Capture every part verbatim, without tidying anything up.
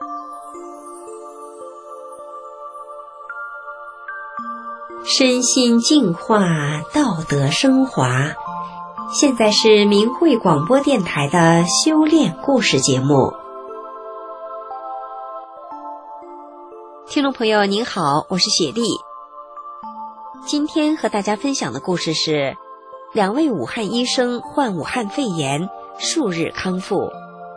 身心净化，道德升华。现在是明慧广播电台的修炼故事节目。听众朋友您好，我是雪莉。今天和大家分享的故事是两位武汉医生患武汉肺炎，数日康复。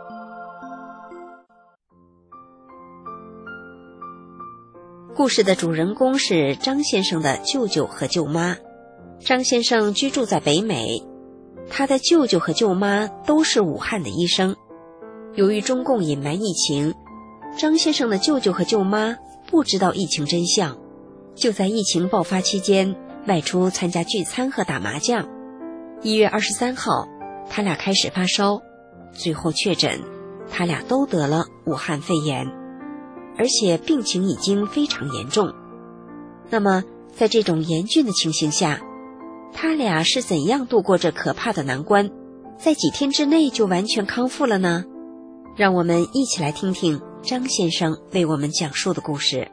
故事的主人公是张先生的舅舅和舅妈。张先生居住在北美，他的舅舅和舅妈都是武汉的医生。由于中共隐瞒疫情，张先生的舅舅和舅妈不知道疫情真相，就在疫情爆发期间外出参加聚餐和打麻将。一月二十三号，他俩开始发烧，最后确诊，他俩都得了武汉肺炎，而且病情已经非常严重。那么在这种严峻的情形下，他俩是怎样度过这可怕的难关，在几天之内就完全康复了呢？让我们一起来听听张先生为我们讲述的故事。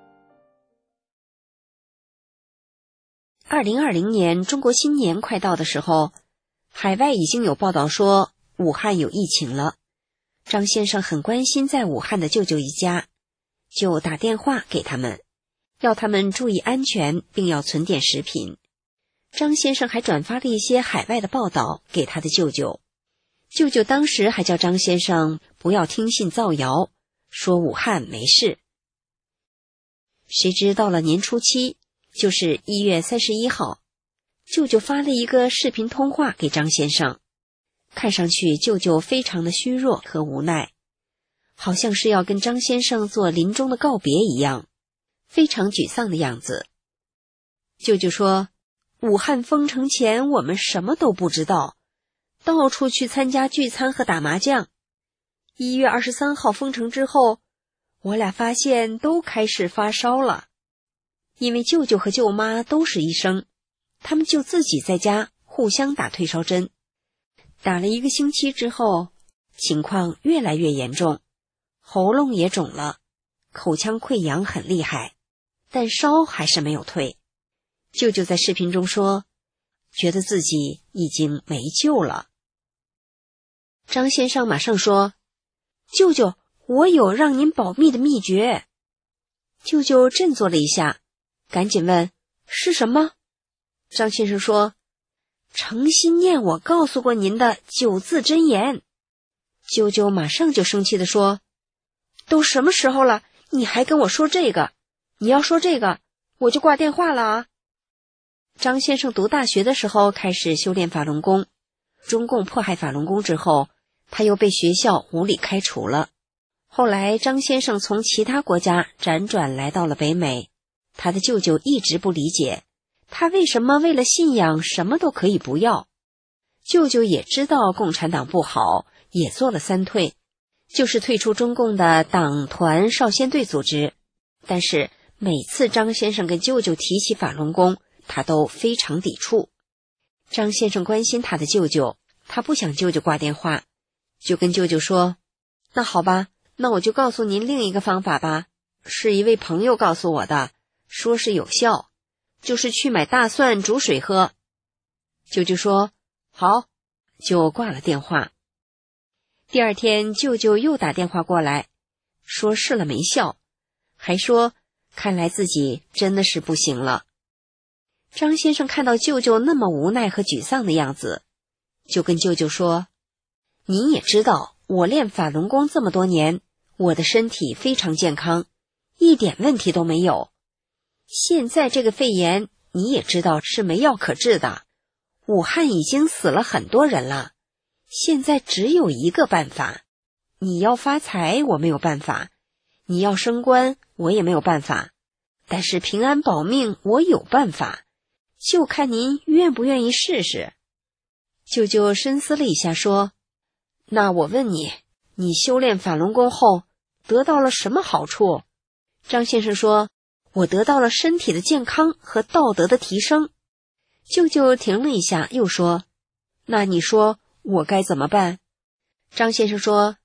二零二零年中国新年快到的时候，海外已经有报道说武汉有疫情了。张先生很关心在武汉的舅舅一家，就打电话给他们，要他们注意安全，并要存点食品。张先生还转发了一些海外的报道给他的舅舅。舅舅当时还叫张先生不要听信造谣，说武汉没事。谁知到了年初七，就是一月三十一号，舅舅发了一个视频通话给张先生，看上去舅舅非常的虚弱和无奈，好像是要跟张先生做临终的告别一样，非常沮丧的样子。舅舅说，武汉封城前我们什么都不知道，到处去参加聚餐和打麻将。一月二十三号封城之后，我俩发现都开始发烧了。因为舅舅和舅妈都是医生，他们就自己在家互相打退烧针。打了一个星期之后，情况越来越严重，喉咙也肿了，口腔溃疡很厉害，但烧还是没有退。舅舅在视频中说，觉得自己已经没救了。张先生马上说，舅舅，我有让您保密的秘诀。舅舅振作了一下，赶紧问，是什么？张先生说，诚心念我告诉过您的九字真言。舅舅马上就生气地说，都什么时候了，你还跟我说这个？你要说这个，我就挂电话了啊。张先生读大学的时候开始修炼法轮功，中共迫害法轮功之后，他又被学校无理开除了。后来张先生从其他国家辗转来到了北美，他的舅舅一直不理解，他为什么为了信仰什么都可以不要。舅舅也知道共产党不好，也做了三退，就是退出中共的党团少先队组织。但是每次张先生跟舅舅提起法轮功，他都非常抵触。张先生关心他的舅舅，他不想舅舅挂电话，就跟舅舅说，那好吧，那我就告诉您另一个方法吧，是一位朋友告诉我的，说是有效，就是去买大蒜煮水喝。舅舅说，好，就挂了电话。第二天舅舅又打电话过来，说试了没效，还说看来自己真的是不行了。张先生看到舅舅那么无奈和沮丧的样子，就跟舅舅说，您也知道我练法轮功这么多年，我的身体非常健康，一点问题都没有。现在这个肺炎你也知道是没药可治的，武汉已经死了很多人了，现在只有一个办法，你要发财我没有办法，你要升官我也没有办法，但是平安保命我有办法，就看您愿不愿意试试。舅舅深思了一下说，那我问你，你修炼法轮功后得到了什么好处？张先生说，我得到了身体的健康和道德的提升。舅舅停了一下又说，那你说我该怎么办？张先生说，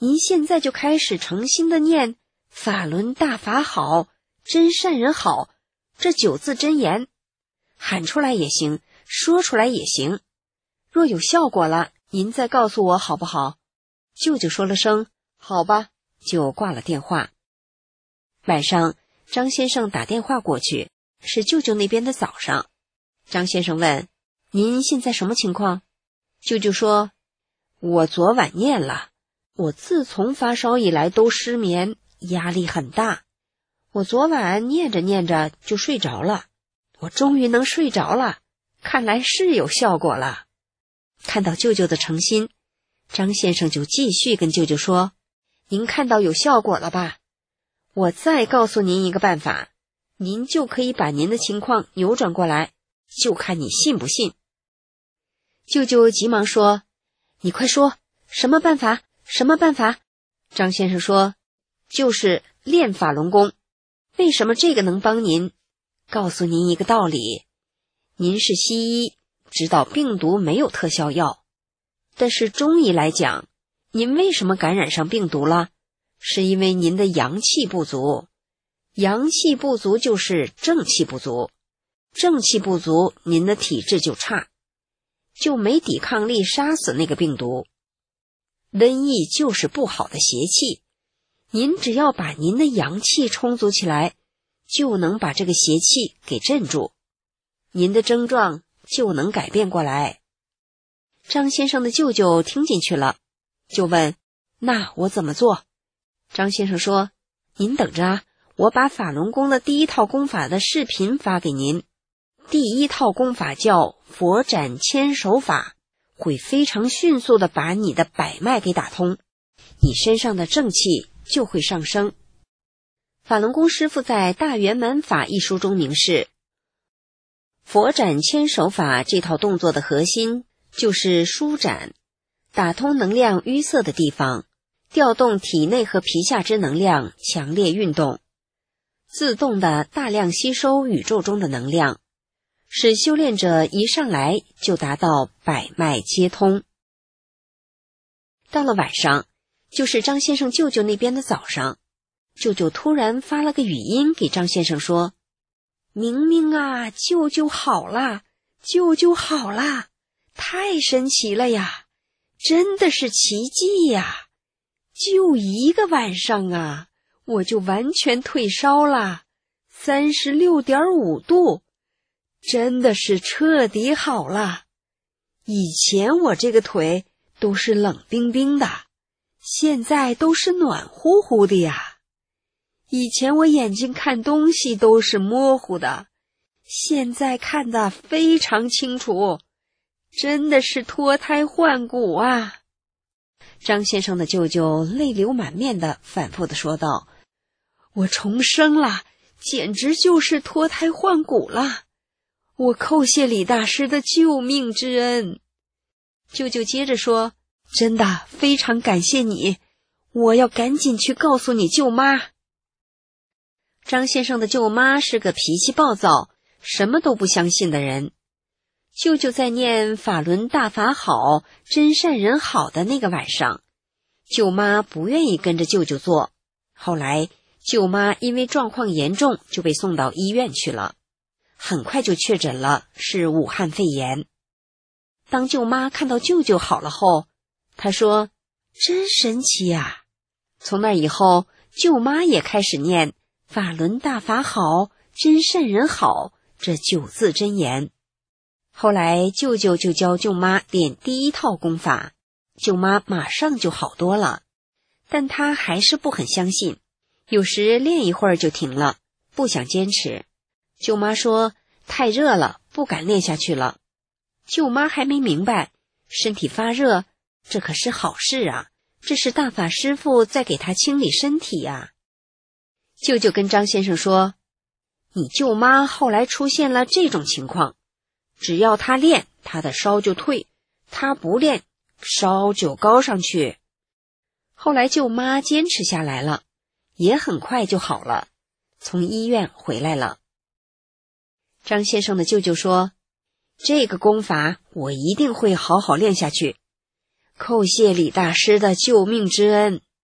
您现在就开始诚心的念法轮大法好，真善人好这九字真言，喊出来也行，说出来也行。若有效果了，您再告诉我好不好？”舅舅说了声好吧，就挂了电话。晚上张先生打电话过去，是舅舅那边的早上。张先生问：“您现在什么情况？”舅舅说：“我昨晚念了，我自从发烧以来都失眠，压力很大。我昨晚念着念着就睡着了，我终于能睡着了，看来是有效果了。”看到舅舅的诚心，张先生就继续跟舅舅说：“您看到有效果了吧？我再告诉您一个办法，您就可以把您的情况扭转过来，就看你信不信。”舅舅急忙说：“你快说，什么办法？什么办法？”张先生说：“就是练法轮功。为什么这个能帮您？告诉您一个道理，您是西医，知道病毒没有特效药，但是中医来讲，您为什么感染上病毒了？是因为您的阳气不足。阳气不足就是正气不足，正气不足，您的体质就差，就没抵抗力杀死那个病毒。瘟疫就是不好的邪气，您只要把您的阳气充足起来，就能把这个邪气给镇住，您的症状就能改变过来。”张先生的舅舅听进去了，就问：“那我怎么做？”张先生说：“您等着啊，我把法轮功的第一套功法的视频发给您。第一套功法叫佛展千手法，会非常迅速的把你的百脉给打通，你身上的正气就会上升。”法轮功师父在《大圆满法》一书中明示，佛展千手法这套动作的核心就是舒展，打通能量淤塞的地方，调动体内和皮下之能量，强烈运动，自动的大量吸收宇宙中的能量，使修炼者一上来就达到百脉皆通。到了晚上，就是张先生舅舅那边的早上，舅舅突然发了个语音给张先生说：“明明啊，舅舅好啦，舅舅好啦，太神奇了呀，真的是奇迹呀！就一个晚上啊，我就完全退烧了，三十六点五度，真的是彻底好了。以前我这个腿都是冷冰冰的，现在都是暖乎乎的呀。以前我眼睛看东西都是模糊的，现在看得非常清楚，真的是脱胎换骨啊！”张先生的舅舅泪流满面的反复的说道：“我重生了，简直就是脱胎换骨了，我叩谢李大师的救命之恩。”舅舅接着说：“真的非常感谢你，我要赶紧去告诉你舅妈。”张先生的舅妈是个脾气暴躁，什么都不相信的人。舅舅在念法轮大法好，真善人好的那个晚上，舅妈不愿意跟着舅舅做，后来舅妈因为状况严重就被送到医院去了，很快就确诊了是武汉肺炎。当舅妈看到舅舅好了后，她说：“真神奇呀！”从那以后，舅妈也开始念法轮大法好，真善人好这九字真言。后来舅舅就教舅妈练第一套功法，舅妈马上就好多了，但她还是不很相信，有时练一会儿就停了，不想坚持。舅妈说太热了，不敢练下去了。舅妈还没明白，身体发热这可是好事啊，这是大法师父在给她清理身体呀。舅舅跟张先生说：“你舅妈后来出现了这种情况，只要她练，她的烧就退，她不练，烧就高上去。”后来舅妈坚持下来了，也很快就好了，从医院回来了。张先生的舅舅说：“这个功法我一定会好好练下去，叩谢李大师的救命之恩。”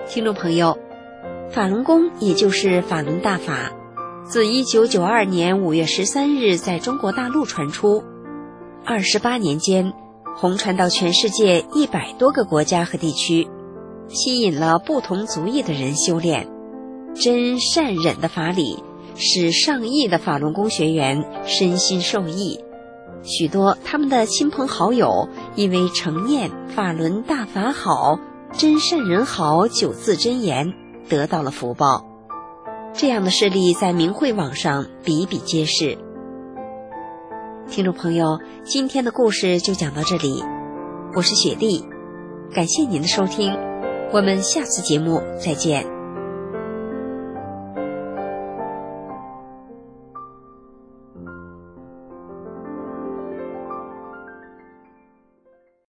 听众朋友，法轮功也就是法轮大法，自一九九二年五月十三日在中国大陆传出，二十八年间红传到全世界一百多个国家和地区，吸引了不同族裔的人修炼。真善忍的法理使上亿的法轮功学员身心受益，许多他们的亲朋好友因为承念法轮大法好，真善人好九字真言，得到了福报。这样的事例在明慧网上比比皆是。听众朋友，今天的故事就讲到这里，我是雪莉，感谢您的收听，我们下次节目再见。